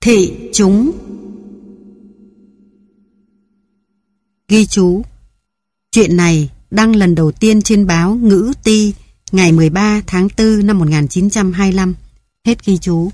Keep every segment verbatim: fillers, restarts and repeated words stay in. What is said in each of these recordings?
Thị chúng. Ghi chú. Chuyện này đăng lần đầu tiên trên báo Ngữ Ti ngày mười ba tháng tư năm một nghìn chín trăm hai mươi lăm. Hết ghi chú.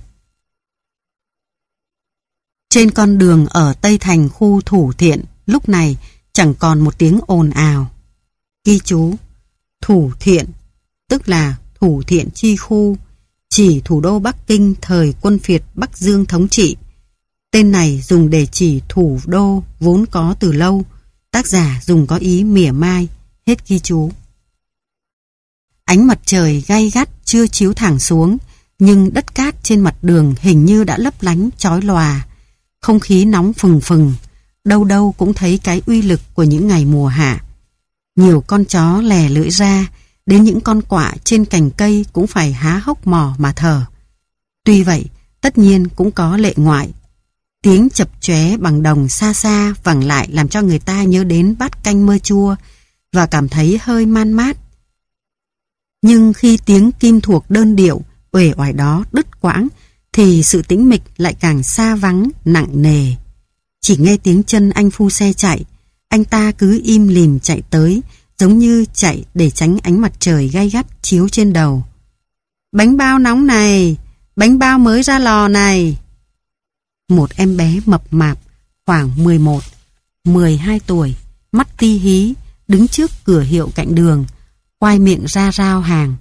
Trên con đường ở Tây Thành khu Thủ Thiện lúc này chẳng còn một tiếng ồn ào. Ghi chú. Thủ Thiện tức là Thủ Thiện chi khu, chỉ thủ đô Bắc Kinh thời quân phiệt Bắc Dương thống trị. Tên này dùng để chỉ thủ đô vốn có từ lâu, tác giả dùng có ý mỉa mai. Hết ghi chú. Ánh mặt trời gay gắt chưa chiếu thẳng xuống, nhưng đất cát trên mặt đường hình như đã lấp lánh chói lòa. Không khí nóng phừng phừng, đâu đâu cũng thấy cái uy lực của những ngày mùa hạ. Nhiều con chó lè lưỡi ra, đến những con quạ trên cành cây cũng phải há hốc mỏ mà thở. Tuy vậy, tất nhiên cũng có lệ ngoại. Tiếng chập chóe bằng đồng xa xa vẳng lại làm cho người ta nhớ đến bát canh mơ chua và cảm thấy hơi man mát. Nhưng khi tiếng kim thuộc đơn điệu uể oải đó đứt quãng thì sự tĩnh mịch lại càng xa vắng nặng nề. Chỉ nghe tiếng chân anh phu xe chạy, anh ta cứ im lìm chạy tới, giống như chạy để tránh ánh mặt trời gay gắt chiếu trên đầu. Bánh bao nóng này, bánh bao mới ra lò này. Một em bé mập mạp khoảng mười một, mười hai tuổi, mắt ti hí, đứng trước cửa hiệu cạnh đường, quai miệng ra rao hàng.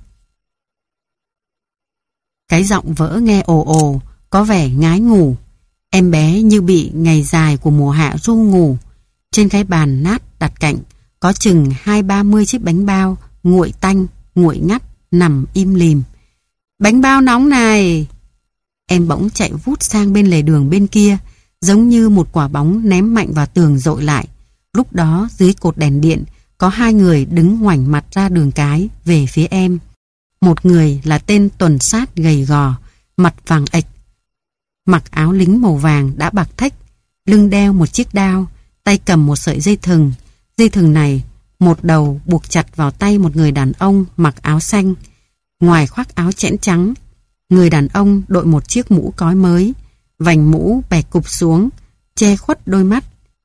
Cái giọng vỡ nghe ồ ồ, có vẻ ngái ngủ. Em bé như bị ngày dài của mùa hạ ru ngủ. Trên cái bàn nát đặt cạnh có chừng hai ba mươi chiếc bánh bao nguội tanh, nguội ngắt nằm im lìm. Bánh bao nóng này. Em bỗng chạy vút sang bên lề đường bên kia, giống như một quả bóng ném mạnh vào tường dội lại. Lúc đó dưới cột đèn điện có hai người đứng ngoảnh mặt ra đường cái về phía em. Một người là tên tuần sát gầy gò, mặt vàng ệch, mặc áo lính màu vàng đã bạc thách, lưng đeo một chiếc đao, tay cầm một sợi dây thừng. Dây thừng này một đầu buộc chặt vào tay một người đàn ông mặc áo xanh, ngoài khoác áo chẽn trắng. Người đàn ông đội một chiếc mũ cói mới, vành mũ bè cụp xuống, che khuất đôi mắt.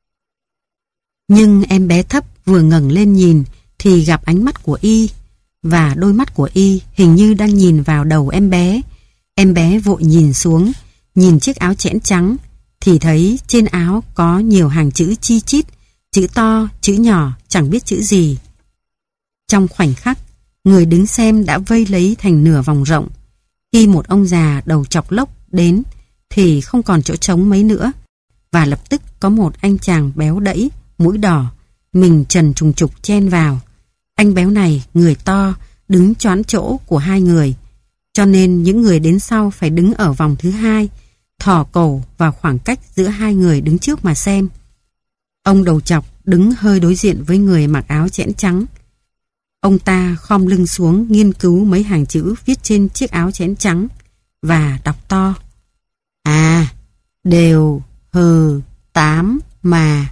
Nhưng em bé thấp vừa ngẩng lên nhìn thì gặp ánh mắt của y, và đôi mắt của y hình như đang nhìn vào đầu em bé. Em bé vội nhìn xuống, nhìn chiếc áo chẽn trắng, thì thấy trên áo có nhiều hàng chữ chi chít, chữ to, chữ nhỏ, chẳng biết chữ gì. Trong khoảnh khắc, người đứng xem đã vây lấy thành nửa vòng rộng. Khi một ông già đầu chọc lốc đến thì không còn chỗ trống mấy nữa, và lập tức có một anh chàng béo đẫy, mũi đỏ, mình trần trùng trục chen vào. Anh béo này người to, đứng choán chỗ của hai người, cho nên những người đến sau phải đứng ở vòng thứ hai, thò cổ vào khoảng cách giữa hai người đứng trước mà xem. Ông đầu chọc đứng hơi đối diện với người mặc áo chẽn trắng. Ông ta khom lưng xuống nghiên cứu mấy hàng chữ viết trên chiếc áo chẽn trắng và đọc to. À, đều, hừ, tám, mà.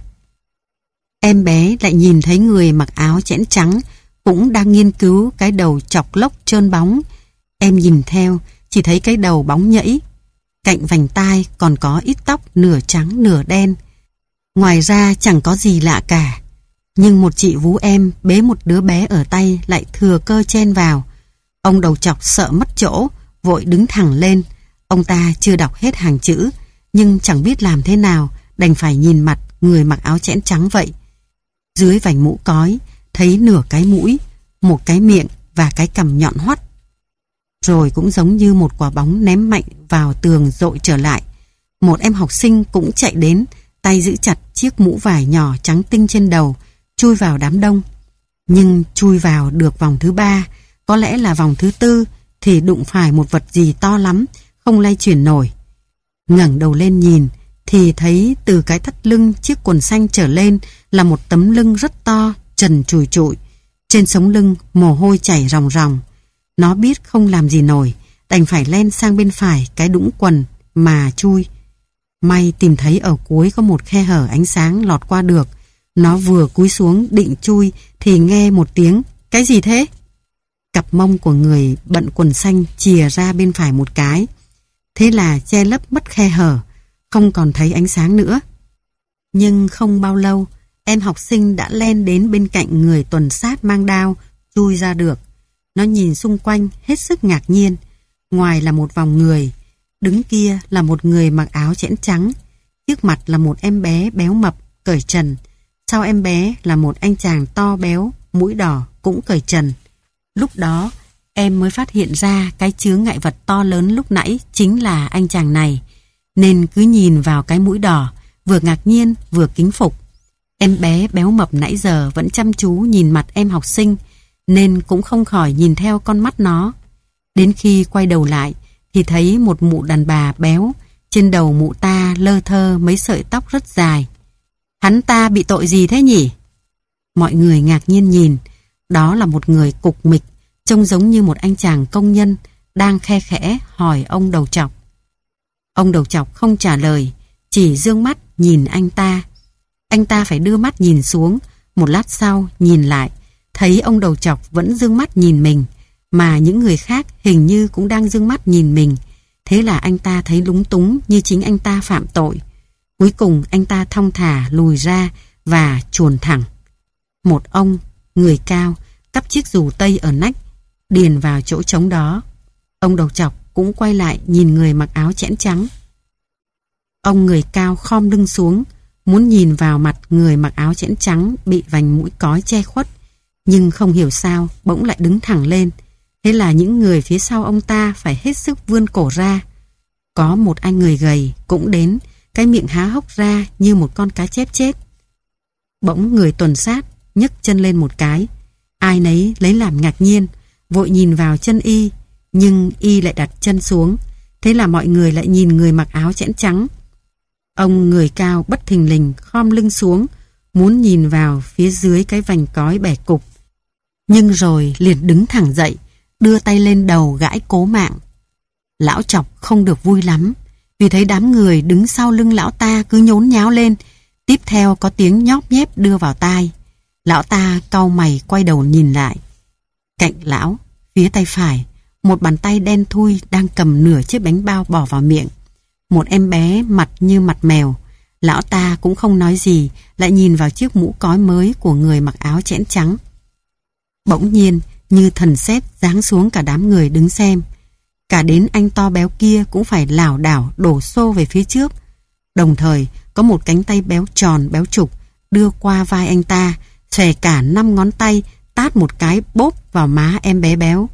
Em bé lại nhìn thấy người mặc áo chẽn trắng cũng đang nghiên cứu cái đầu chọc lốc trơn bóng. Em nhìn theo, chỉ thấy cái đầu bóng nhẫy. Cạnh vành tai còn có ít tóc nửa trắng nửa đen. Ngoài ra chẳng có gì lạ cả. Nhưng một chị vú em bế một đứa bé ở tay lại thừa cơ chen vào. Ông đầu chọc sợ mất chỗ, vội đứng thẳng lên. Ông ta chưa đọc hết hàng chữ, nhưng chẳng biết làm thế nào, đành phải nhìn mặt người mặc áo chẽn trắng vậy. Dưới vành mũ cói, thấy nửa cái mũi, một cái miệng và cái cằm nhọn hoắt. Rồi cũng giống như một quả bóng ném mạnh vào tường dội trở lại. Một em học sinh cũng chạy đến, tay giữ chặt chiếc mũ vải nhỏ trắng tinh trên đầu, chui vào đám đông. Nhưng chui vào được vòng thứ ba, có lẽ là vòng thứ tư, thì đụng phải một vật gì to lắm, không lay chuyển nổi. Ngẩng đầu lên nhìn, thì thấy từ cái thắt lưng chiếc quần xanh trở lên là một tấm lưng rất to, trần trùi trụi. Trên sống lưng mồ hôi chảy ròng ròng. Nó biết không làm gì nổi, đành phải len sang bên phải cái đũng quần mà chui. May tìm thấy ở cuối có một khe hở ánh sáng lọt qua được. Nó vừa cúi xuống định chui thì nghe một tiếng, cái gì thế? Cặp mông của người bận quần xanh chìa ra bên phải một cái. Thế là che lấp mất khe hở. không còn thấy ánh sáng nữa. Nhưng không bao lâu, em học sinh đã len đến bên cạnh người tuần sát mang đao, chui ra được. Nó nhìn xung quanh hết sức ngạc nhiên. Ngoài là một vòng người, đứng kia là một người mặc áo chẽn trắng, trước mặt là một em bé béo mập cởi trần, sau em bé là một anh chàng to béo, mũi đỏ cũng cởi trần. Lúc đó em mới phát hiện ra cái chướng ngại vật to lớn lúc nãy chính là anh chàng này, nên cứ nhìn vào cái mũi đỏ, vừa ngạc nhiên vừa kính phục. Em bé béo mập nãy giờ vẫn chăm chú nhìn mặt em học sinh, nên cũng không khỏi nhìn theo con mắt nó. Đến khi quay đầu lại thì thấy một mụ đàn bà béo, trên đầu mụ ta lơ thơ mấy sợi tóc rất dài. Hắn ta bị tội gì thế nhỉ? Mọi người ngạc nhiên nhìn. Đó là một người cục mịch, trông giống như một anh chàng công nhân, đang khe khẽ hỏi ông đầu trọc. Ông đầu trọc không trả lời, chỉ dương mắt nhìn anh ta. Anh ta phải đưa mắt nhìn xuống, một lát sau nhìn lại, thấy ông đầu trọc vẫn dương mắt nhìn mình, mà những người khác hình như cũng đang dương mắt nhìn mình. Thế là anh ta thấy lúng túng như chính anh ta phạm tội. Cuối cùng anh ta thong thả lùi ra và chuồn thẳng. Một ông, người cao, cắp chiếc dù tây ở nách, điền vào chỗ trống đó. Ông đầu trọc cũng quay lại nhìn người mặc áo chẽn trắng. Ông người cao khom lưng xuống, muốn nhìn vào mặt người mặc áo chẽn trắng bị vành mũi cói che khuất, nhưng không hiểu sao bỗng lại đứng thẳng lên. Thế là những người phía sau ông ta phải hết sức vươn cổ ra. Có một anh người gầy cũng đến, cái miệng há hốc ra như một con cá chép chết. Bỗng người tuần sát nhấc chân lên một cái. Ai nấy lấy làm ngạc nhiên, vội nhìn vào chân y, nhưng y lại đặt chân xuống. Thế là mọi người lại nhìn người mặc áo chẽn trắng. Ông người cao bất thình lình khom lưng xuống, muốn nhìn vào phía dưới cái vành cói bẻ cục. Nhưng rồi liền đứng thẳng dậy, đưa tay lên đầu gãi cố mạng. Lão Trọc không được vui lắm, vì thấy đám người đứng sau lưng lão ta cứ nhốn nháo lên. Tiếp theo có tiếng nhóp nhép đưa vào tai. Lão ta cau mày quay đầu nhìn lại. Cạnh lão, phía tay phải, một bàn tay đen thui đang cầm nửa chiếc bánh bao bỏ vào miệng. Một em bé mặt như mặt mèo. Lão ta cũng không nói gì, lại nhìn vào chiếc mũ cói mới của người mặc áo chẽn trắng. Bỗng nhiên, như thần sét giáng xuống cả đám người đứng xem. Cả đến anh to béo kia cũng phải lảo đảo đổ xô về phía trước. Đồng thời, có một cánh tay béo tròn béo trục đưa qua vai anh ta, xòe cả năm ngón tay, tát một cái bốp vào má em bé béo.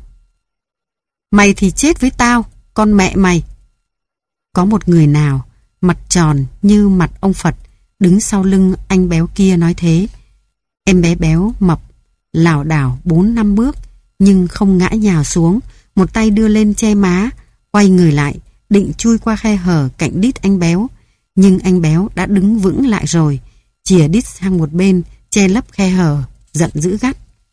Mày thì chết với tao, con mẹ mày. Có một người nào, mặt tròn như mặt ông Phật, đứng sau lưng anh béo kia nói thế. Em bé béo mập, lảo đảo bốn năm bước, nhưng không ngã nhào xuống, một tay đưa lên che má, quay người lại, định chui qua khe hở cạnh đít anh béo. Nhưng anh béo đã đứng vững lại rồi, chìa đít sang một bên, che lấp khe hở, giận dữ gắt.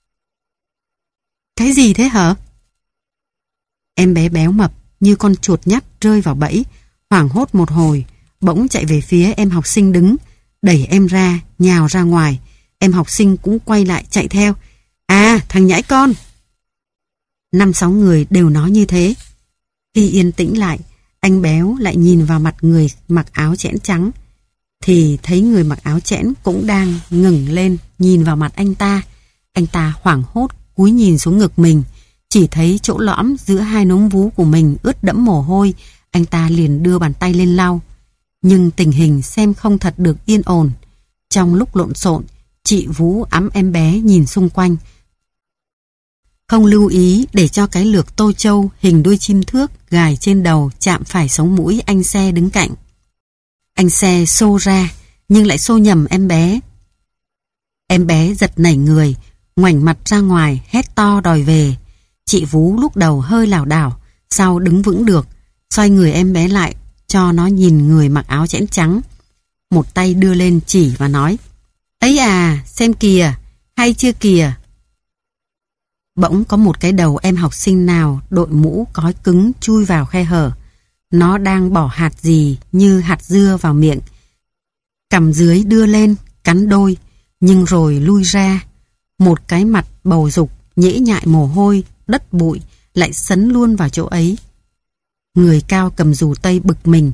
Cái gì thế hả? Em bé béo mập như con chuột nhắt rơi vào bẫy, hoảng hốt một hồi, bỗng chạy về phía em học sinh đứng, đẩy em ra, nhào ra ngoài. Em học sinh cũng quay lại chạy theo. À, thằng nhãi con! Năm sáu người đều nói như thế. Khi yên tĩnh lại, anh béo lại nhìn vào mặt người mặc áo chẽn trắng, thì thấy người mặc áo chẽn cũng đang ngẩng lên nhìn vào mặt anh ta. Anh ta hoảng hốt cúi nhìn xuống ngực mình, chỉ thấy chỗ lõm giữa hai núm vú của mình ướt đẫm mồ hôi. Anh ta liền đưa bàn tay lên lau. Nhưng tình hình xem không thật được yên ổn. Trong lúc lộn xộn, chị Vú ẵm em bé nhìn xung quanh, không lưu ý để cho cái lược tô châu hình đuôi chim thước gài trên đầu chạm phải sống mũi anh Xe đứng cạnh. Anh Xe xô ra, nhưng lại xô nhầm em bé. Em bé giật nảy người, ngoảnh mặt ra ngoài, hét to đòi về. Chị Vú lúc đầu hơi lảo đảo, sau đứng vững được, xoay người em bé lại, cho nó nhìn người mặc áo chẽn trắng. Một tay đưa lên chỉ và nói, ấy à, xem kìa, hay chưa kìa. Bỗng có một cái đầu em học sinh nào đội mũ cói cứng chui vào khe hở. Nó đang bỏ hạt gì như hạt dưa vào miệng. Cằm dưới đưa lên, cắn đôi, nhưng rồi lui ra. Một cái mặt bầu dục, nhễ nhại mồ hôi, đất bụi, lại sấn luôn vào chỗ ấy. Người cao cầm dù tây bực mình,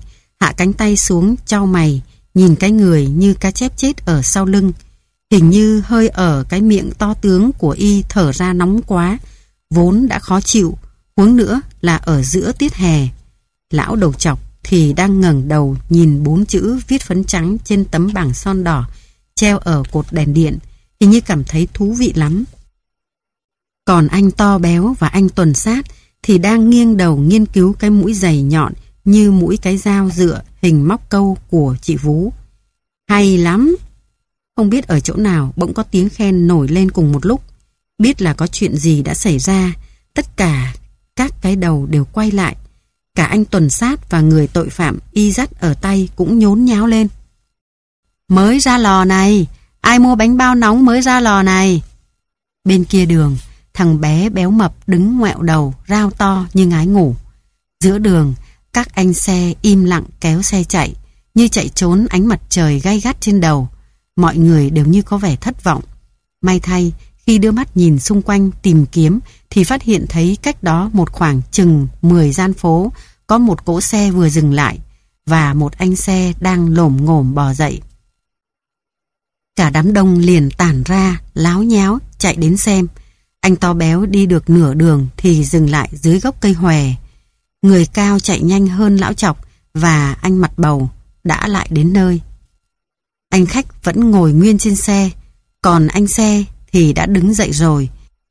hạ cánh tay xuống chau mày, nhìn cái người như cá chép chết ở sau lưng. Hình như hơi ở cái miệng to tướng của y thở ra nóng quá, vốn đã khó chịu, huống nữa là ở giữa tiết hè. Lão đầu trọc thì đang ngẩng đầu nhìn bốn chữ viết phấn trắng trên tấm bảng son đỏ treo ở cột đèn điện, hình như cảm thấy thú vị lắm. Còn anh to béo và anh tuần sát thì đang nghiêng đầu nghiên cứu cái mũi dày nhọn như mũi cái dao dựa hình móc câu của chị Vú. Hay lắm! Không biết ở chỗ nào bỗng có tiếng khen nổi lên cùng một lúc. Biết là có chuyện gì đã xảy ra, tất cả các cái đầu đều quay lại. Cả anh tuần sát và người tội phạm y dắt ở tay cũng nhốn nháo lên. Mới ra lò này, ai mua bánh bao nóng mới ra lò này? Bên kia đường, thằng bé béo mập đứng ngoẹo đầu, rao to như ngái ngủ. Giữa đường, các anh xe im lặng kéo xe chạy, như chạy trốn ánh mặt trời gay gắt trên đầu. Mọi người đều như có vẻ thất vọng. May thay, khi đưa mắt nhìn xung quanh tìm kiếm thì phát hiện thấy cách đó một khoảng chừng mười gian phố có một cỗ xe vừa dừng lại và một anh xe đang lồm ngồm bò dậy. Cả đám đông liền tản ra, láo nháo, chạy đến xem. Anh to béo đi được nửa đường thì dừng lại dưới gốc cây hòe. Người cao chạy nhanh hơn lão chọc và anh mặt bầu đã lại đến nơi. Anh khách vẫn ngồi nguyên trên xe, còn anh xe thì đã đứng dậy rồi,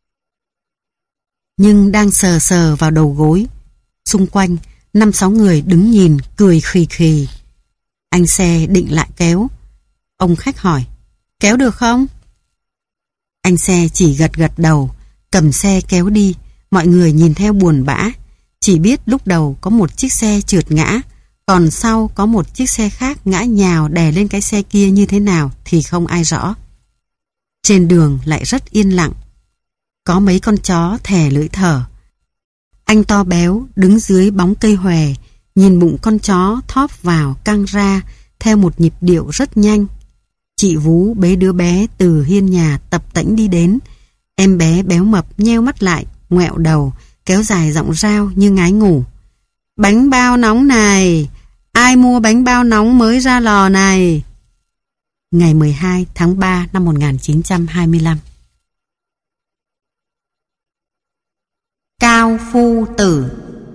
nhưng đang sờ sờ vào đầu gối. Xung quanh, năm sáu người đứng nhìn, cười khì khì. Anh xe định lại kéo. Ông khách hỏi, kéo được không? Anh xe chỉ gật gật đầu, cầm xe kéo đi. Mọi người nhìn theo buồn bã. Chỉ biết lúc đầu có một chiếc xe trượt ngã, còn sau có một chiếc xe khác ngã nhào đè lên cái xe kia như thế nào thì không ai rõ. Trên đường lại rất yên lặng. Có mấy con chó thè lưỡi thở. Anh to béo đứng dưới bóng cây hòe, nhìn bụng con chó thóp vào căng ra theo một nhịp điệu rất nhanh. Chị Vú bế đứa bé từ hiên nhà tập tễnh đi đến. Em bé béo mập nheo mắt lại, ngoẹo đầu, kéo dài giọng rao như ngái ngủ. Bánh bao nóng này! Ai mua bánh bao nóng mới ra lò này? Ngày mười hai tháng ba năm một nghìn chín trăm hai mươi lăm. Cao Phu Tử.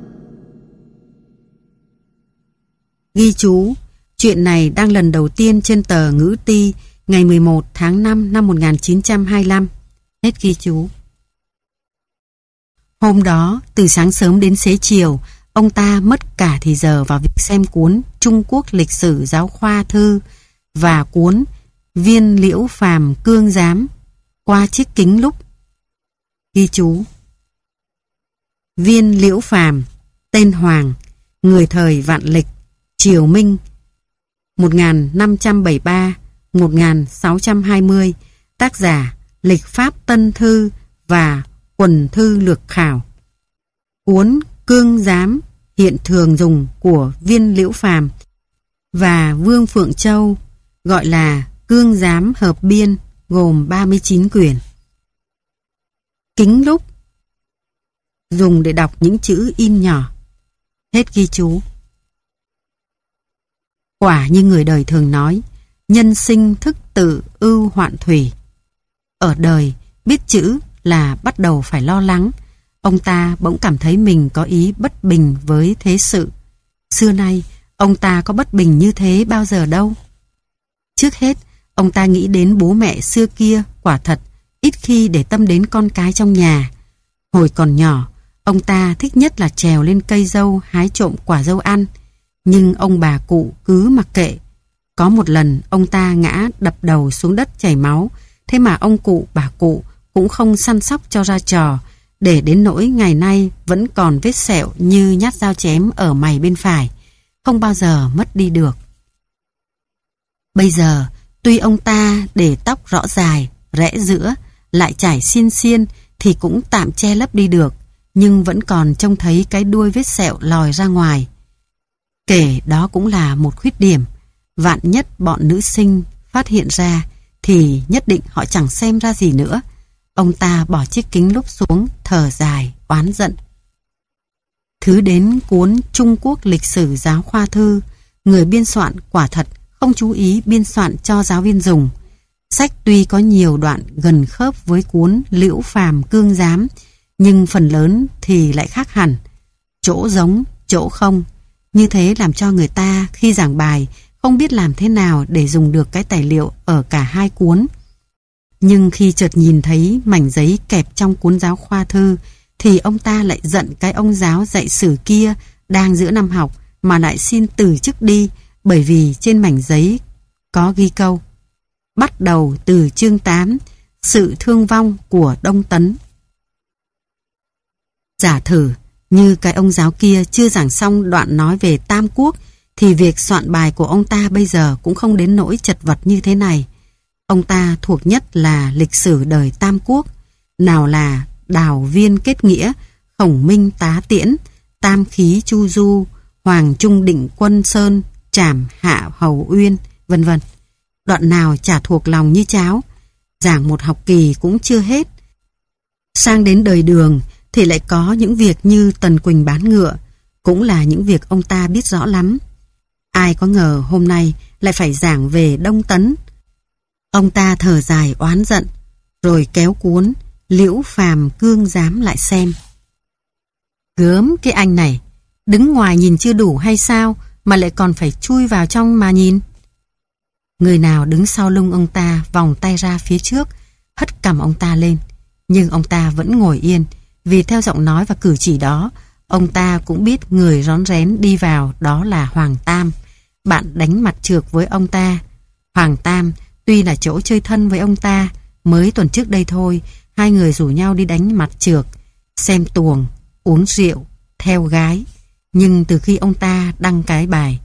Ghi chú, chuyện này đăng lần đầu tiên trên tờ Ngữ Ti ngày mười một tháng năm năm một nghìn chín trăm hai mươi lăm. Hết ghi chú. Hôm đó, từ sáng sớm đến xế chiều, ông ta mất cả thì giờ vào việc xem cuốn Trung Quốc lịch sử giáo khoa thư và cuốn Viên Liễu Phàm Cương Giám qua chiếc kính lúp. Ghi chú. Viên Liễu Phàm, tên Hoàng, người thời Vạn Lịch, Triều Minh một nghìn năm trăm bảy mươi ba đến một nghìn sáu trăm hai mươi, tác giả Lịch Pháp Tân Thư và Quần Thư Lược Khảo. Cuốn Cương Giám hiện thường dùng của Viên Liễu Phàm và Vương Phượng Châu, gọi là Cương Giám hợp biên, gồm ba mươi chín quyển. Kính lúp dùng để đọc những chữ in nhỏ. Hết ghi chú. Quả như người đời thường nói, nhân sinh thức tự ưu hoạn thủy. Ở đời, biết chữ là bắt đầu phải lo lắng. Ông ta bỗng cảm thấy mình có ý bất bình với thế sự. Xưa nay, ông ta có bất bình như thế bao giờ đâu. Trước hết, ông ta nghĩ đến bố mẹ xưa kia, quả thật, ít khi để tâm đến con cái trong nhà. Hồi còn nhỏ, ông ta thích nhất là trèo lên cây dâu hái trộm quả dâu ăn. Nhưng ông bà cụ cứ mặc kệ. Có một lần ông ta ngã đập đầu xuống đất chảy máu, thế mà ông cụ bà cụ cũng không săn sóc cho ra trò, để đến nỗi ngày nay vẫn còn vết sẹo như nhát dao chém ở mày bên phải, không bao giờ mất đi được. Bây giờ, tuy ông ta để tóc rõ dài, rẽ giữa, lại chải xiên xiên thì cũng tạm che lấp đi được, nhưng vẫn còn trông thấy cái đuôi vết sẹo lòi ra ngoài. Kể đó cũng là một khuyết điểm, vạn nhất bọn nữ sinh phát hiện ra thì nhất định họ chẳng xem ra gì nữa. Ông ta bỏ chiếc kính lúp xuống, thở dài, oán giận. Thứ đến cuốn Trung Quốc lịch sử giáo khoa thư người biên soạn quả thật không chú ý biên soạn cho giáo viên dùng. Sách tuy có nhiều đoạn gần khớp với cuốn Liễu Phàm Cương Giám, nhưng phần lớn thì lại khác hẳn. Chỗ giống, chỗ không. Như thế làm cho người ta khi giảng bài không biết làm thế nào để dùng được cái tài liệu ở cả hai cuốn. Nhưng khi chợt nhìn thấy mảnh giấy kẹp trong cuốn giáo khoa thư, thì ông ta lại giận cái ông giáo dạy sử kia đang giữa năm học mà lại xin từ chức đi, bởi vì trên mảnh giấy có ghi câu: bắt đầu từ chương tám, sự thương vong của Đông Tấn. Giả thử như cái ông giáo kia chưa giảng xong đoạn nói về Tam Quốc, thì việc soạn bài của ông ta bây giờ cũng không đến nỗi chật vật như thế này. Ông ta thuộc nhất là lịch sử đời Tam Quốc, nào là Đào Viên kết nghĩa, Khổng Minh tá tiễn, Tam khí chu du, Hoàng Trung định quân Sơn, Trảm hạ Hầu Uyên, vân vân. Đoạn nào chả thuộc lòng như cháo. Giảng một học kỳ cũng chưa hết. Sang đến đời Đường thì lại có những việc như Tần Quỳnh bán ngựa, cũng là những việc ông ta biết rõ lắm. Ai có ngờ hôm nay lại phải giảng về Đông Tấn. Ông ta thở dài oán giận, rồi kéo cuốn Liễu Phàm Cương Giám lại xem. Gớm cái anh này, đứng ngoài nhìn chưa đủ hay sao mà lại còn phải chui vào trong mà nhìn. Người nào đứng sau lưng ông ta vòng tay ra phía trước, hất cằm ông ta lên. Nhưng ông ta vẫn ngồi yên, vì theo giọng nói và cử chỉ đó, ông ta cũng biết người rón rén đi vào đó là Hoàng Tam, bạn đánh mặt trược với ông ta. Hoàng Tam tuy là chỗ chơi thân với ông ta, mới tuần trước đây thôi, hai người rủ nhau đi đánh mặt trược, xem tuồng, uống rượu, theo gái. Nhưng từ khi ông ta đăng cái bài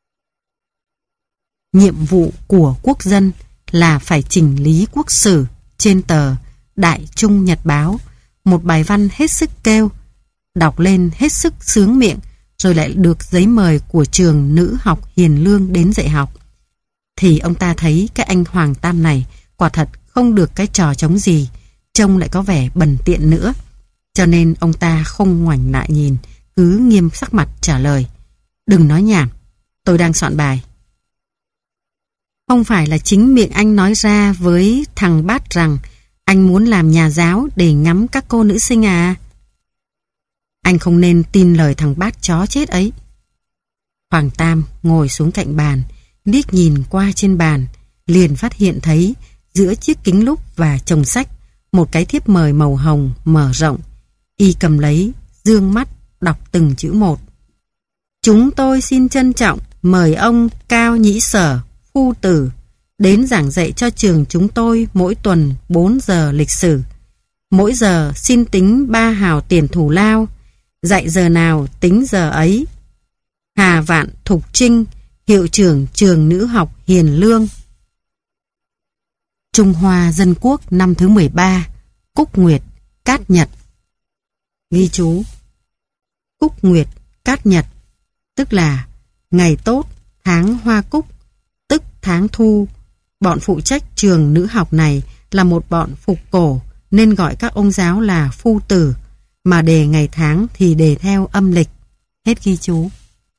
nhiệm vụ của quốc dân là phải chỉnh lý quốc sử trên tờ Đại Trung Nhật Báo, một bài văn hết sức kêu, đọc lên hết sức sướng miệng, rồi lại được giấy mời của trường Nữ học Hiền Lương đến dạy học, thì ông ta thấy cái anh Hoàng Tam này quả thật không được cái trò trống gì, trông lại có vẻ bần tiện nữa. Cho nên ông ta không ngoảnh lại nhìn, cứ nghiêm sắc mặt trả lời: đừng nói nhảm, tôi đang soạn bài. Không phải là chính miệng anh nói ra với thằng Bát rằng anh muốn làm nhà giáo để ngắm các cô nữ sinh à? Anh không nên tin lời thằng Bát chó chết ấy. Hoàng Tam ngồi xuống cạnh bàn, liếc nhìn qua trên bàn, liền phát hiện thấy giữa chiếc kính lúp và chồng sách một cái thiếp mời màu hồng mở rộng. Y cầm lấy, dương mắt đọc từng chữ một. Chúng tôi xin trân trọng mời ông Cao Nhĩ Sở, phu tử, đến giảng dạy cho trường chúng tôi mỗi tuần bốn giờ lịch sử. Mỗi giờ xin tính ba hào tiền thù lao, dạy giờ nào tính giờ ấy. Hà Vạn Thục Trinh, hiệu trưởng trường Nữ học Hiền Lương. Trung Hoa Dân Quốc năm thứ mười ba, Cúc Nguyệt, Cát Nhật. Ghi chú: Cúc Nguyệt, Cát Nhật, tức là ngày tốt, tháng hoa cúc, tức tháng thu. Bọn phụ trách trường nữ học này là một bọn phục cổ, nên gọi các ông giáo là phu tử, mà đề ngày tháng thì đề theo âm lịch. Hết ghi chú.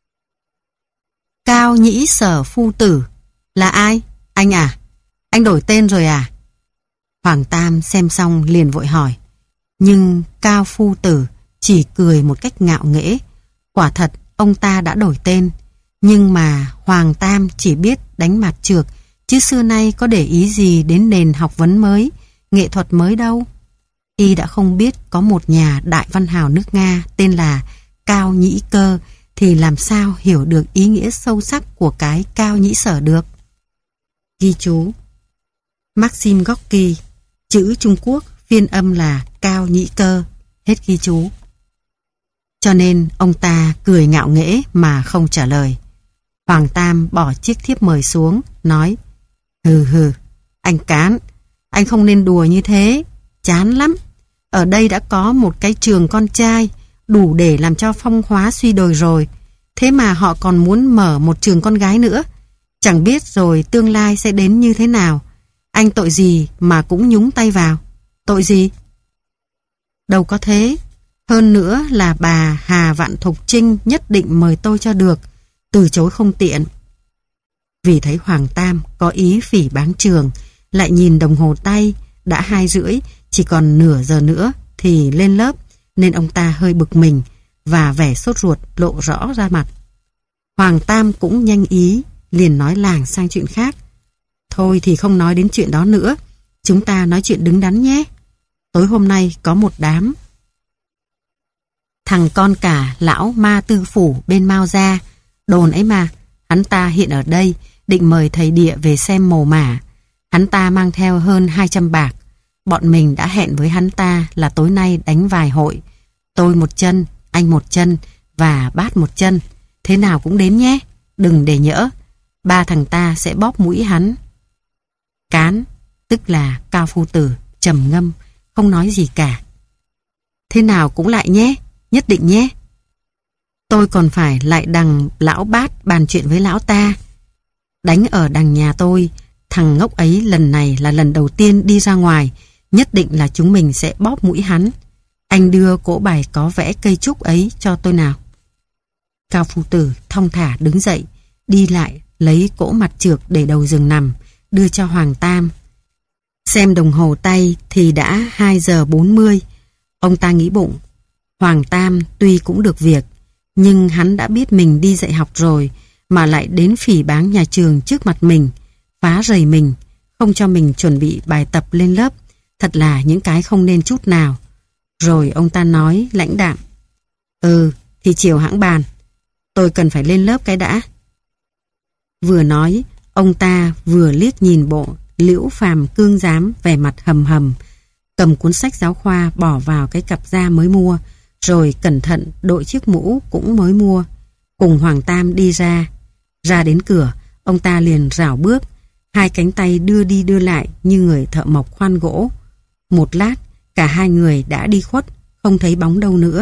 Cao Nhĩ Sở phu tử là ai? Anh à? Anh đổi tên rồi à? Hoàng Tam xem xong liền vội hỏi. Nhưng Cao phu tử chỉ cười một cách ngạo nghễ. Quả thật ông ta đã đổi tên, nhưng mà Hoàng Tam chỉ biết đánh mặt trược, chứ xưa nay có để ý gì đến nền học vấn mới, nghệ thuật mới đâu. Y đã không biết có một nhà đại văn hào nước Nga tên là Cao Nhĩ Cơ, thì làm sao hiểu được ý nghĩa sâu sắc của cái Cao Nhĩ Sở được. Ghi chú: Maxim Gorky, chữ Trung Quốc, phiên âm là Cao Nhĩ Cơ. Hết ghi chú. Cho nên ông ta cười ngạo nghễ mà không trả lời. Hoàng Tam bỏ chiếc thiếp mời xuống, nói: Hừ hừ, anh Cán, anh không nên đùa như thế, chán lắm. Ở đây đã có một cái trường con trai đủ để làm cho phong hóa suy đồi rồi, thế mà họ còn muốn mở một trường con gái nữa. Chẳng biết rồi tương lai sẽ đến như thế nào. Anh tội gì mà cũng nhúng tay vào? Tội gì? Đâu có thế. Hơn nữa là bà Hà Vạn Thục Trinh nhất định mời tôi cho được. từ chối không tiện. Vì thấy Hoàng Tam có ý phỉ báng trường, lại nhìn đồng hồ tay, đã hai rưỡi, chỉ còn nửa giờ nữa thì lên lớp, nên ông ta hơi bực mình và vẻ sốt ruột lộ rõ ra mặt. Hoàng Tam cũng nhanh ý, liền nói làng sang chuyện khác. Thôi thì không nói đến chuyện đó nữa, chúng ta nói chuyện đứng đắn nhé. Tối hôm nay có một đám. Thằng con cả lão ma tư phủ bên Mao Gia, đồn ấy mà, hắn ta hiện ở đây, định mời thầy địa về xem mồ mả. Hắn ta mang theo hơn hai trăm bạc. Bọn mình đã hẹn với hắn ta là tối nay đánh vài hội. Tôi một chân, anh một chân và Bát một chân. Thế nào cũng đến nhé, đừng để nhỡ. Ba thằng ta sẽ bóp mũi hắn. Cán, tức là Cao Phu Tử, trầm ngâm, không nói gì cả. Thế nào cũng lại nhé, nhất định nhé. Tôi còn phải lại đằng lão Bát bàn chuyện với lão ta. Đánh ở đằng nhà tôi, thằng ngốc ấy lần này là lần đầu tiên đi ra ngoài, nhất định là chúng mình sẽ bóp mũi hắn. Anh đưa cỗ bài có vẽ cây trúc ấy cho tôi nào. Cao Phu Tử thong thả đứng dậy, đi lại lấy cỗ mặt trược để đầu giường nằm, đưa cho Hoàng Tam. Xem đồng hồ tay thì đã hai giờ bốn mươi. Ông ta nghĩ bụng, Hoàng Tam tuy cũng được việc, nhưng hắn đã biết mình đi dạy học rồi, mà lại đến phỉ báng nhà trường trước mặt mình, phá rầy mình, không cho mình chuẩn bị bài tập lên lớp, thật là những cái không nên chút nào. Rồi ông ta nói lãnh đạm, Ừ, thì chiều hãng bàn, tôi cần phải lên lớp cái đã. Vừa nói, ông ta vừa liếc nhìn bộ Liễu Phàm Cương Giám vẻ mặt hầm hầm, cầm cuốn sách giáo khoa bỏ vào cái cặp da mới mua, rồi cẩn thận đội chiếc mũ cũng mới mua, cùng Hoàng Tam đi ra. Ra đến cửa, ông ta liền rảo bước, hai cánh tay đưa đi đưa lại như người thợ mộc khoan gỗ. Một lát, cả hai người đã đi khuất, không thấy bóng đâu nữa.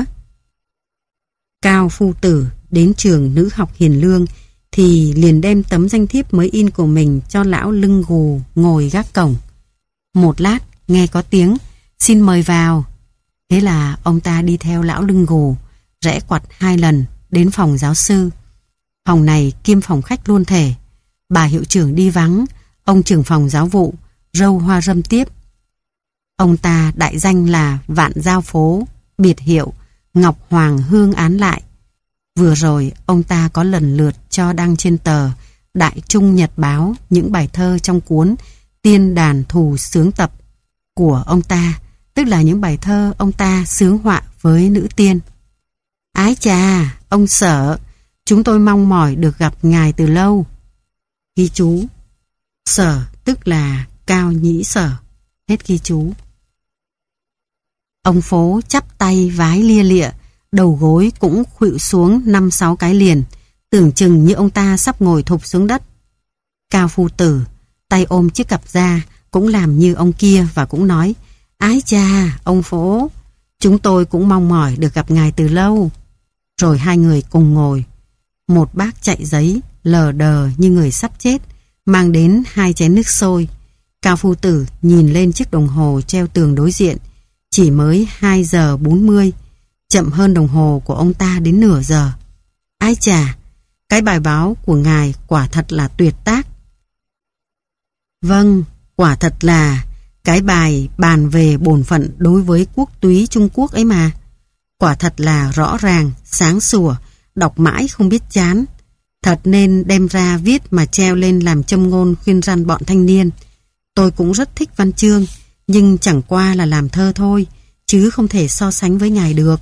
Cao Phu Tử đến trường nữ học Hiền Lương thì liền đem tấm danh thiếp mới in của mình cho lão lưng gù ngồi gác cổng. Một lát, nghe có tiếng, xin mời vào. Thế là ông ta đi theo lão lưng gù, rẽ quặt hai lần đến phòng giáo sư. Phòng này kiêm phòng khách luôn thể. Bà hiệu trưởng đi vắng, ông trưởng phòng giáo vụ, râu hoa râm tiếp. Ông ta đại danh là Vạn Giao Phố, biệt hiệu Ngọc Hoàng Hương Án Lại. Vừa rồi ông ta có lần lượt cho đăng trên tờ Đại Trung Nhật Báo những bài thơ trong cuốn Tiên Đàn Thù Sướng Tập của ông ta, tức là những bài thơ ông ta sướng họa với nữ tiên. Ái chà, ông Sở, chúng tôi mong mỏi được gặp ngài từ lâu. Ghi chú, Sở tức là Cao Nhĩ Sở. Hết ghi chú. Ông Phố chắp tay vái lia lịa, đầu gối cũng khuỵu xuống năm sáu cái liền, tưởng chừng như ông ta sắp ngồi thụp xuống đất. Cao Phu Tử, tay ôm chiếc cặp da, cũng làm như ông kia và cũng nói, ái cha, ông Phố, chúng tôi cũng mong mỏi được gặp ngài từ lâu. Rồi hai người cùng ngồi. Một bác chạy giấy, lờ đờ như người sắp chết, mang đến hai chén nước sôi. Cao Phu Tử nhìn lên chiếc đồng hồ treo tường đối diện, chỉ mới hai giờ bốn mươi, chậm hơn đồng hồ của ông ta đến nửa giờ. Ái chà, cái bài báo của ngài quả thật là tuyệt tác. Vâng, quả thật là cái bài bàn về bổn phận đối với quốc túy Trung Quốc ấy mà. Quả thật là rõ ràng, sáng sủa, đọc mãi không biết chán. Thật nên đem ra viết mà treo lên làm châm ngôn khuyên răn bọn thanh niên. Tôi cũng rất thích văn chương, nhưng chẳng qua là làm thơ thôi, chứ không thể so sánh với ngài được.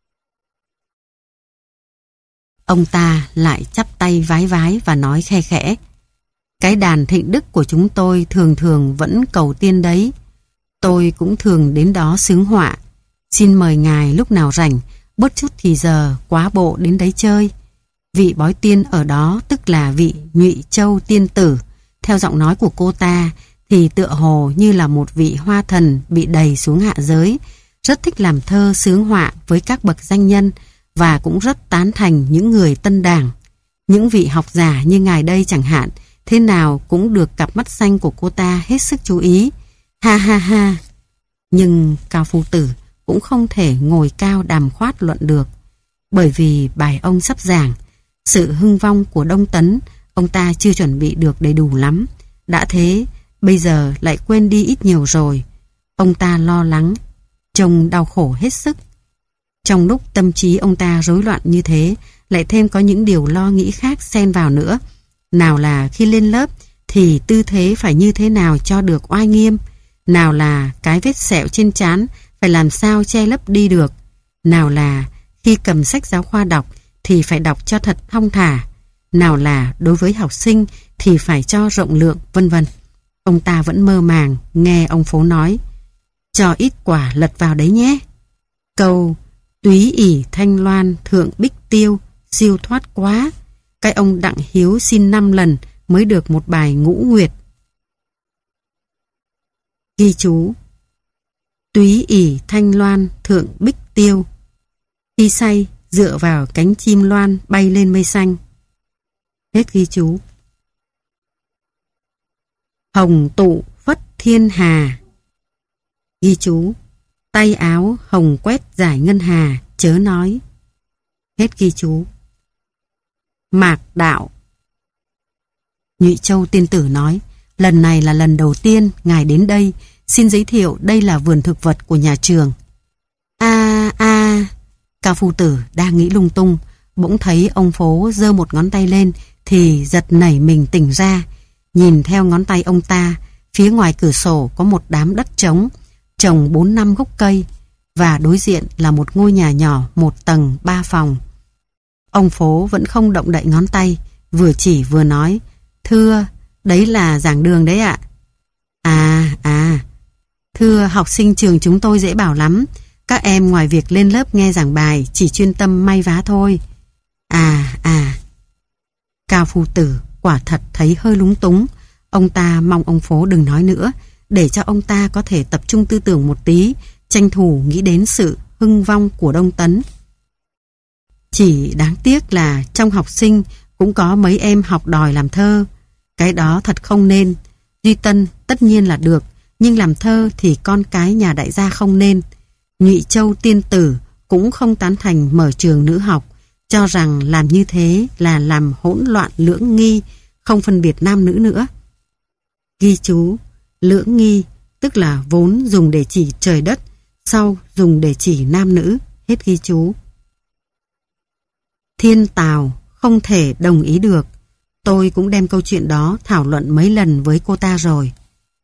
Ông ta lại chắp tay vái vái và nói khe khẽ, cái đàn Thịnh Đức của chúng tôi thường thường vẫn cầu tiên đấy. Tôi cũng thường đến đó sướng họa. Xin mời ngài lúc nào rảnh, bớt chút thì giờ quá bộ đến đấy chơi. Vị bói tiên ở đó tức là vị Nhụy Châu tiên tử. Theo giọng nói của cô ta thì tựa hồ như là một vị hoa thần bị đầy xuống hạ giới, rất thích làm thơ sướng họa với các bậc danh nhân và cũng rất tán thành những người tân đảng. Những vị học giả như ngài đây chẳng hạn, thế nào cũng được cặp mắt xanh của cô ta hết sức chú ý. Ha ha ha. Nhưng Cao Phu Tử cũng không thể ngồi cao đàm khoát luận được, bởi vì bài ông sắp giảng Sự hưng vong của Đông Tấn ông ta chưa chuẩn bị được đầy đủ lắm. Đã thế, bây giờ lại quên đi ít nhiều rồi. Ông ta lo lắng, trông đau khổ hết sức. Trong lúc tâm trí ông ta rối loạn như thế, lại thêm có những điều lo nghĩ khác xen vào nữa. Nào là khi lên lớp thì tư thế phải như thế nào cho được oai nghiêm. Nào là cái vết sẹo trên trán phải làm sao che lấp đi được. Nào là khi cầm sách giáo khoa đọc thì phải đọc cho thật thong thả. Nào là đối với học sinh thì phải cho rộng lượng, vân vân. Ông ta vẫn mơ màng nghe ông Phố nói, cho ít quả lật vào đấy nhé. Câu túy ỷ thanh loan thượng bích tiêu siêu thoát quá. Cái ông Đặng Hiếu xin năm lần mới được một bài ngũ nguyệt. Ghi chú: túy ỷ thanh loan thượng bích tiêu. Khi say dựa vào cánh chim loan bay lên mây xanh. Hết ghi chú. Hồng tụ phất thiên hà. Ghi chú: tay áo hồng quét giải ngân hà, chớ nói. Hết ghi chú. Mạc đạo. Nhụy Châu tiên tử nói, lần này là lần đầu tiên ngài đến đây, xin giới thiệu đây là vườn thực vật của nhà trường. A a Cao phu tử đang nghĩ lung tung, bỗng thấy ông Phố giơ một ngón tay lên thì giật nảy mình tỉnh ra. Nhìn theo ngón tay ông ta, phía ngoài cửa sổ có một đám đất trống, trồng bốn năm gốc cây, và đối diện là một ngôi nhà nhỏ một tầng ba phòng. Ông Phố vẫn không động đậy ngón tay, vừa chỉ vừa nói, thưa, đấy là giảng đường đấy ạ. À, à, thưa, học sinh trường chúng tôi dễ bảo lắm. Các em ngoài việc lên lớp nghe giảng bài chỉ chuyên tâm may vá thôi. À, à. Cao phu tử quả thật thấy hơi lúng túng. Ông ta mong ông Phố đừng nói nữa, để cho ông ta có thể tập trung tư tưởng một tí, tranh thủ nghĩ đến sự hưng vong của Đông Tấn. Chỉ đáng tiếc là trong học sinh cũng có mấy em học đòi làm thơ. Cái đó thật không nên. Duy Tân tất nhiên là được, nhưng làm thơ thì con cái nhà đại gia không nên. Nhụy Châu tiên tử cũng không tán thành mở trường nữ học, cho rằng làm như thế là làm hỗn loạn lưỡng nghi, không phân biệt nam nữ nữa. Ghi chú: lưỡng nghi tức là vốn dùng để chỉ trời đất, sau dùng để chỉ nam nữ. Hết ghi chú. Thiên Tào không thể đồng ý được. Tôi cũng đem câu chuyện đó thảo luận mấy lần với cô ta rồi.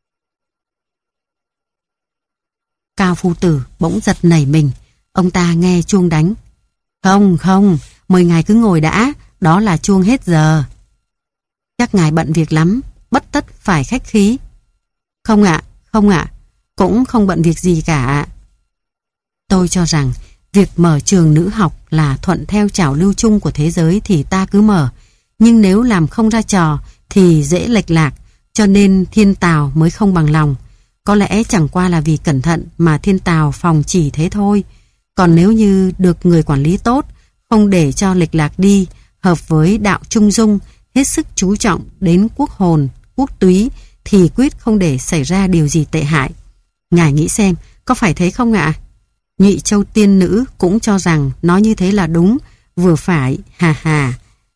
Cao phu tử bỗng giật nảy mình. Ông ta nghe chuông đánh. Không, không, mời ngài cứ ngồi đã, đó là chuông hết giờ. Chắc ngài bận việc lắm, bất tất phải khách khí. Không ạ, không ạ, cũng không bận việc gì cả. Tôi cho rằng việc mở trường nữ học là thuận theo trào lưu chung của thế giới thì ta cứ mở, nhưng nếu làm không ra trò thì dễ lệch lạc, cho nên Thiên Tào mới không bằng lòng. Có lẽ chẳng qua là vì cẩn thận mà Thiên Tào phòng chỉ thế thôi. Còn nếu như được người quản lý tốt, không để cho lệch lạc đi, hợp với đạo trung dung, hết sức chú trọng đến quốc hồn, quốc túy, thì quyết không để xảy ra điều gì tệ hại. Ngài nghĩ xem, có phải thế không ạ? Nhụy Châu tiên nữ cũng cho rằng nói như thế là đúng, vừa phải, hà hà.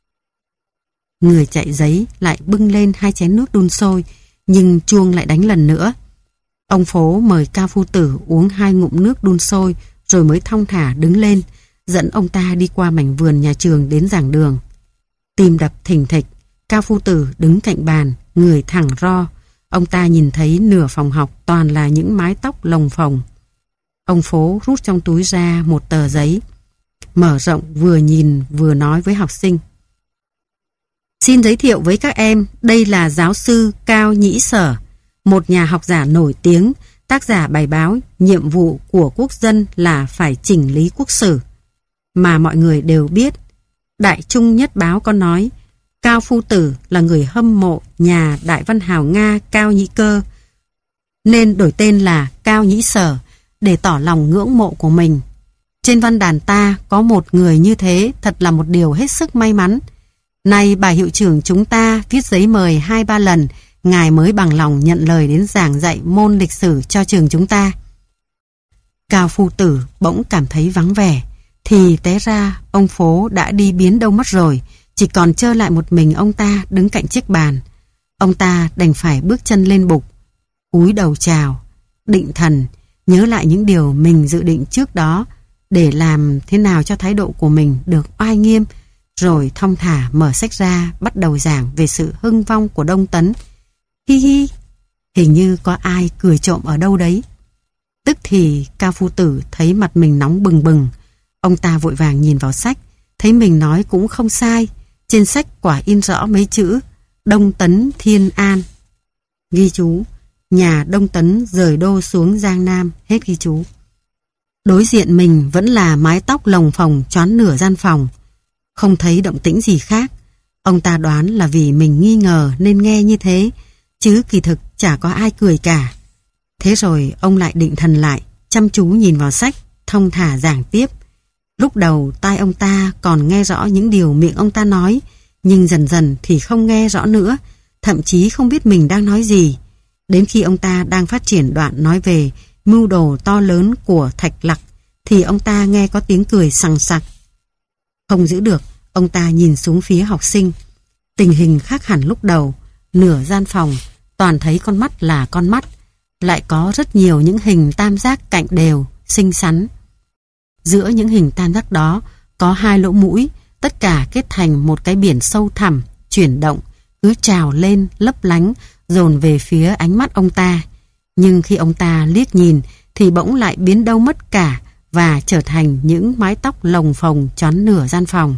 Người chạy giấy lại bưng lên hai chén nước đun sôi, nhưng chuông lại đánh lần nữa. Ông Phố mời Cao phu tử uống hai ngụm nước đun sôi, rồi mới thong thả đứng lên, dẫn ông ta đi qua mảnh vườn nhà trường đến giảng đường. Tim đập thình thịch, Cao phu tử đứng cạnh bàn, người thẳng ro. Ông ta nhìn thấy nửa phòng học toàn là những mái tóc lồng phồng. Ông Phố rút trong túi ra một tờ giấy, mở rộng vừa nhìn vừa nói với học sinh. Xin giới thiệu với các em, đây là giáo sư Cao Nhĩ Sở, một nhà học giả nổi tiếng, tác giả bài báo nhiệm vụ của quốc dân là phải chỉnh lý quốc sử. Mà mọi người đều biết, Đại Trung Nhất Báo có nói, Cao phu tử là người hâm mộ nhà đại văn hào Nga Cao Nhĩ Cơ, nên đổi tên là Cao Nhĩ Sở để tỏ lòng ngưỡng mộ của mình. Trên văn đàn ta có một người như thế thật là một điều hết sức may mắn. Nay bà hiệu trưởng chúng ta viết giấy mời hai ba lần, ngài mới bằng lòng nhận lời đến giảng dạy môn lịch sử cho trường chúng ta. Cao phu tử bỗng cảm thấy vắng vẻ, thì té ra ông Phố đã đi biến đâu mất rồi, chỉ còn trơ lại một mình ông ta đứng cạnh chiếc bàn. Ông ta đành phải bước chân lên bục, cúi đầu chào, định thần, nhớ lại những điều mình dự định trước đó để làm thế nào cho thái độ của mình được oai nghiêm, rồi thong thả mở sách ra bắt đầu giảng về sự hưng vong của Đông Tấn. Hi hi, hình như có ai cười trộm ở đâu đấy. Tức thì Cao Phu Tử thấy mặt mình nóng bừng bừng. Ông ta vội vàng nhìn vào sách, thấy mình nói cũng không sai. Trên sách quả in rõ mấy chữ Đông Tấn Thiên An. Ghi chú: nhà Đông Tấn rời đô xuống Giang Nam. Hết ghi chú. Đối diện mình vẫn là mái tóc lồng phồng choán nửa gian phòng. Không thấy động tĩnh gì khác. Ông ta đoán là vì mình nghi ngờ nên nghe như thế, chứ kỳ thực chả có ai cười cả. Thế rồi ông lại định thần lại, chăm chú nhìn vào sách, thong thả giảng tiếp. Lúc đầu tai ông ta còn nghe rõ những điều miệng ông ta nói, nhưng dần dần thì không nghe rõ nữa, thậm chí không biết mình đang nói gì. Đến khi ông ta đang phát triển đoạn nói về mưu đồ to lớn của Thạch Lặc, thì ông ta nghe có tiếng cười sằng sặc. Không giữ được, ông ta nhìn xuống phía học sinh. Tình hình khác hẳn lúc đầu. Nửa gian phòng toàn thấy con mắt là con mắt, lại có rất nhiều những hình tam giác cạnh đều, xinh xắn. Giữa những hình tam giác đó có hai lỗ mũi, tất cả kết thành một cái biển sâu thẳm, chuyển động, cứ trào lên, lấp lánh, dồn về phía ánh mắt ông ta. Nhưng khi ông ta liếc nhìn thì bỗng lại biến đâu mất cả và trở thành những mái tóc lồng phồng choán nửa gian phòng.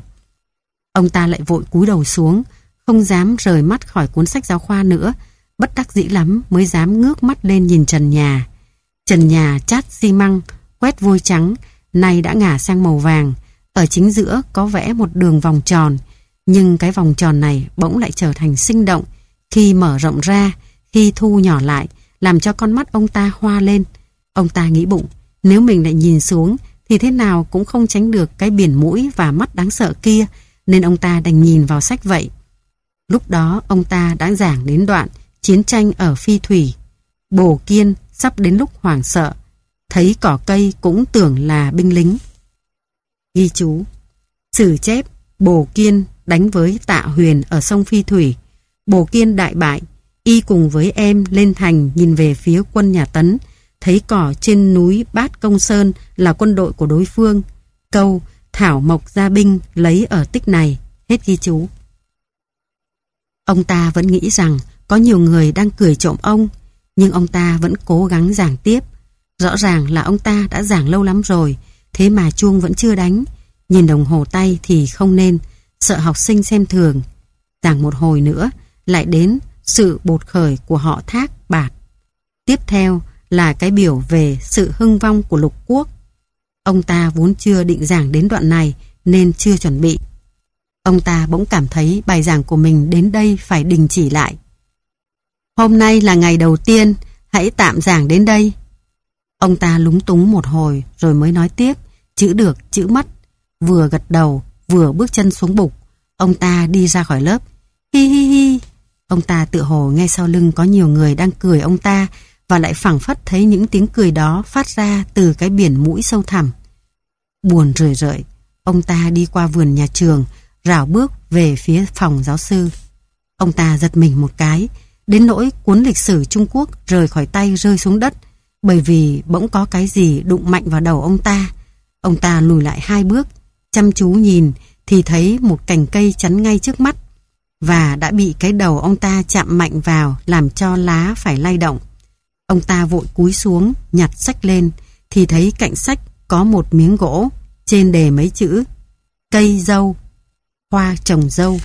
Ông ta lại vội cúi đầu xuống, không dám rời mắt khỏi cuốn sách giáo khoa nữa, bất đắc dĩ lắm mới dám ngước mắt lên nhìn trần nhà. Trần nhà chát xi măng, quét vôi trắng, nay đã ngả sang màu vàng. Ở chính giữa có vẽ một đường vòng tròn, nhưng cái vòng tròn này bỗng lại trở thành sinh động, khi mở rộng ra, khi thu nhỏ lại, làm cho con mắt ông ta hoa lên. Ông ta nghĩ bụng, nếu mình lại nhìn xuống thì thế nào cũng không tránh được cái biển mũi và mắt đáng sợ kia, nên ông ta đành nhìn vào sách vậy. Lúc đó ông ta đã giảng đến đoạn chiến tranh ở Phi Thủy. Bồ Kiên sắp đến lúc hoảng sợ, thấy cỏ cây cũng tưởng là binh lính. Ghi chú: sử chép Bồ Kiên đánh với Tạ Huyền ở sông Phi Thủy. Bồ Kiên đại bại, y cùng với em lên thành nhìn về phía quân nhà Tấn, thấy cỏ trên núi Bát Công Sơn là quân đội của đối phương. Câu thảo mộc gia binh lấy ở tích này. Hết ghi chú. Ông ta vẫn nghĩ rằng có nhiều người đang cười trộm ông, nhưng ông ta vẫn cố gắng giảng tiếp. Rõ ràng là ông ta đã giảng lâu lắm rồi, thế mà chuông vẫn chưa đánh. Nhìn đồng hồ tay thì không nên, sợ học sinh xem thường. Giảng một hồi nữa, lại đến sự bột khởi của họ Thác Bạt. Tiếp theo là cái biểu về sự hưng vong của lục quốc. Ông ta vốn chưa định giảng đến đoạn này nên chưa chuẩn bị. Ông ta bỗng cảm thấy bài giảng của mình đến đây phải đình chỉ lại. Hôm nay là ngày đầu tiên, hãy tạm giảng đến đây. Ông ta lúng túng một hồi rồi mới nói tiếp, chữ được chữ mất. Vừa gật đầu, vừa bước chân xuống bục. Ông ta đi ra khỏi lớp. Hi hi hi. Ông ta tự hồ nghe sau lưng có nhiều người đang cười ông ta, và lại phảng phất thấy những tiếng cười đó phát ra từ cái biển mũi sâu thẳm. Buồn rười rượi, ông ta đi qua vườn nhà trường, rảo bước về phía phòng giáo sư. Ông ta giật mình một cái, đến nỗi cuốn lịch sử Trung Quốc rời khỏi tay rơi xuống đất, bởi vì bỗng có cái gì đụng mạnh vào đầu ông ta. Ông ta lùi lại hai bước, chăm chú nhìn thì thấy một cành cây chắn ngay trước mắt, và đã bị cái đầu ông ta chạm mạnh vào làm cho lá phải lay động. Ông ta vội cúi xuống nhặt sách lên thì thấy cạnh sách có một miếng gỗ, trên đề mấy chữ cây dâu, hoa trồng dâu.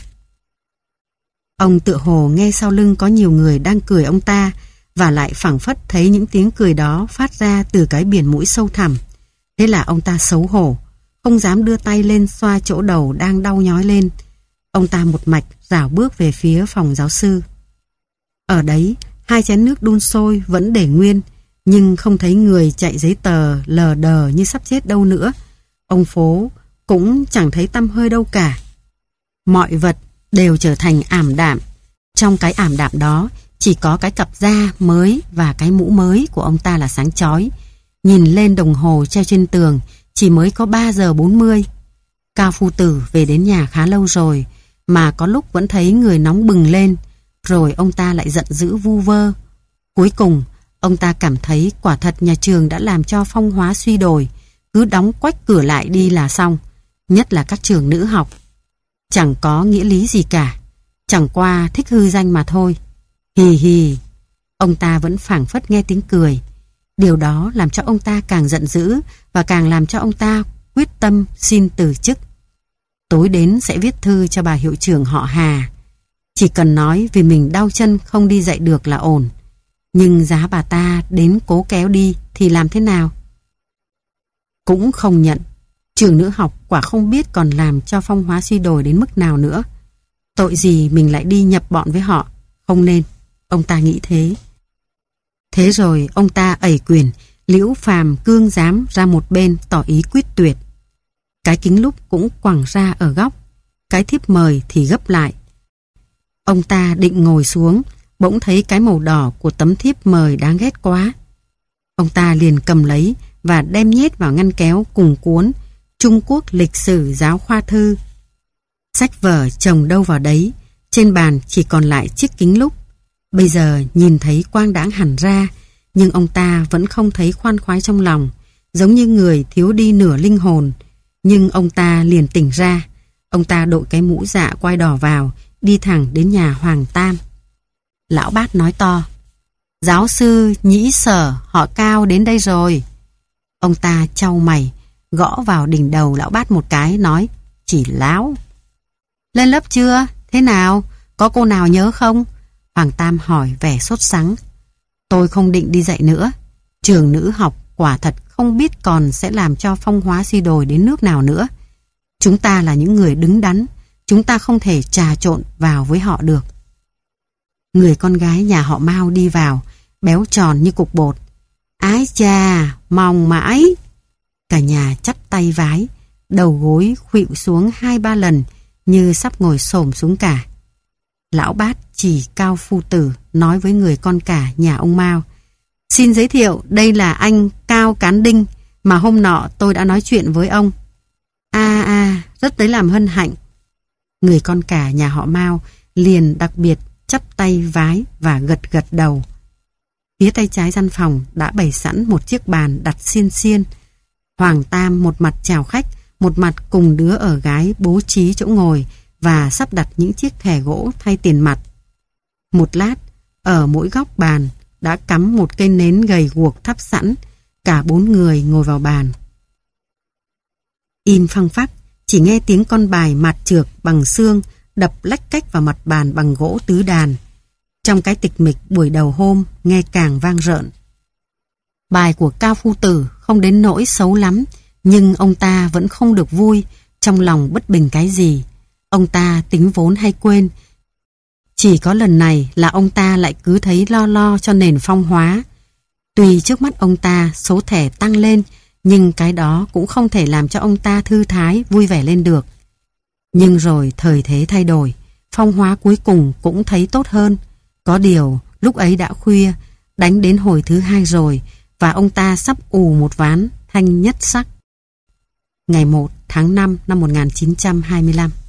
Ông tự hồ nghe sau lưng có nhiều người đang cười ông ta, và lại phảng phất thấy những tiếng cười đó phát ra từ cái biển mũi sâu thẳm. Thế là ông ta xấu hổ, không dám đưa tay lên xoa chỗ đầu đang đau nhói lên. Ông ta một mạch rảo bước về phía phòng giáo sư. Ở đấy, hai chén nước đun sôi vẫn để nguyên, nhưng không thấy người chạy giấy tờ lờ đờ như sắp chết đâu nữa. Ông phố cũng chẳng thấy tăm hơi đâu cả. Mọi vật đều trở thành ảm đạm. Trong cái ảm đạm đó chỉ có cái cặp da mới và cái mũ mới của ông ta là sáng chói. Nhìn lên đồng hồ treo trên tường, chỉ mới có ba giờ bốn mươi. Cao Phu Tử về đến nhà khá lâu rồi, mà có lúc vẫn thấy người nóng bừng lên, rồi ông ta lại giận dữ vu vơ. Cuối cùng, ông ta cảm thấy quả thật nhà trường đã làm cho phong hóa suy đồi, cứ đóng quách cửa lại đi là xong, nhất là các trường nữ học. Chẳng có nghĩa lý gì cả, chẳng qua thích hư danh mà thôi. Hì hì, ông ta vẫn phảng phất nghe tiếng cười. Điều đó làm cho ông ta càng giận dữ và càng làm cho ông ta quyết tâm xin từ chức. Tối đến sẽ viết thư cho bà hiệu trưởng họ Hà. Chỉ cần nói vì mình đau chân không đi dạy được là ổn. Nhưng giá bà ta đến cố kéo đi thì làm thế nào? Cũng không nhận. Trường nữ học quả không biết còn làm cho phong hóa suy đồi đến mức nào nữa. Tội gì mình lại đi nhập bọn với họ. Không nên. Ông ta nghĩ thế. Thế rồi ông ta ẩy quyền, liễu phàm cương giám ra một bên tỏ ý quyết tuyệt. Cái kính lúp cũng quẳng ra ở góc. Cái thiếp mời thì gấp lại. Ông ta định ngồi xuống, bỗng thấy cái màu đỏ của tấm thiếp mời đáng ghét quá. Ông ta liền cầm lấy và đem nhét vào ngăn kéo cùng cuốn Trung Quốc lịch sử giáo khoa thư. Sách vở chồng đâu vào đấy, trên bàn chỉ còn lại chiếc kính lúp. Bây giờ nhìn thấy quang đãng hẳn ra, nhưng ông ta vẫn không thấy khoan khoái trong lòng, giống như người thiếu đi nửa linh hồn. Nhưng ông ta liền tỉnh ra. Ông ta đội cái mũ dạ quai đỏ vào, đi thẳng đến nhà Hoàng Tam. Lão Bát nói to: "Giáo sư Nhĩ Sở họ Cao đến đây rồi." Ông ta chau mày, gõ vào đỉnh đầu lão Bát một cái, nói: "Chỉ láo." "Lên lớp chưa? Thế nào? Có cô nào nhớ không?" Hoàng Tam hỏi vẻ sốt sắng. "Tôi không định đi dạy nữa. Trường nữ học quả thật không biết còn sẽ làm cho phong hóa suy đồi đến nước nào nữa. Chúng ta là những người đứng đắn, chúng ta không thể trà trộn vào với họ được." Người con gái nhà họ Mao đi vào, béo tròn như cục bột. "Ái chà, mong mãi." Cả nhà chắp tay vái, đầu gối khuỵu xuống hai ba lần như sắp ngồi xổm xuống cả. Lão Bát chỉ Cao phu tử nói với người con cả nhà ông Mao: "Xin giới thiệu, đây là anh Cao Cán Đinh mà hôm nọ tôi đã nói chuyện với ông." "A a, rất lấy làm hân hạnh." Người con cả nhà họ Mao liền đặc biệt chắp tay vái và gật gật đầu. Phía tay trái gian phòng đã bày sẵn một chiếc bàn đặt xiên xiên. Hoàng Tam một mặt chào khách, một mặt cùng đứa ở gái bố trí chỗ ngồi và sắp đặt những chiếc thẻ gỗ thay tiền mặt. Một lát, ở mỗi góc bàn đã cắm một cây nến gầy guộc thắp sẵn. Cả bốn người ngồi vào bàn. Im phăng phắc, chỉ nghe tiếng con bài mạt trược bằng xương đập lách cách vào mặt bàn bằng gỗ tứ đàn. Trong cái tịch mịch buổi đầu hôm nghe càng vang rợn. Bài của Cao phu tử không đến nỗi xấu lắm, nhưng ông ta vẫn không được vui, trong lòng bất bình cái gì. Ông ta tính vốn hay quên. Chỉ có lần này là ông ta lại cứ thấy lo lo cho nền phong hóa. Tuy trước mắt ông ta số thẻ tăng lên, nhưng cái đó cũng không thể làm cho ông ta thư thái vui vẻ lên được. Nhưng rồi thời thế thay đổi, phong hóa cuối cùng cũng thấy tốt hơn. Có điều lúc ấy đã khuya, đánh đến hồi thứ hai rồi, và ông ta sắp ù một ván thanh nhất sắc. Ngày một tháng năm năm một nghìn chín trăm hai mươi lăm.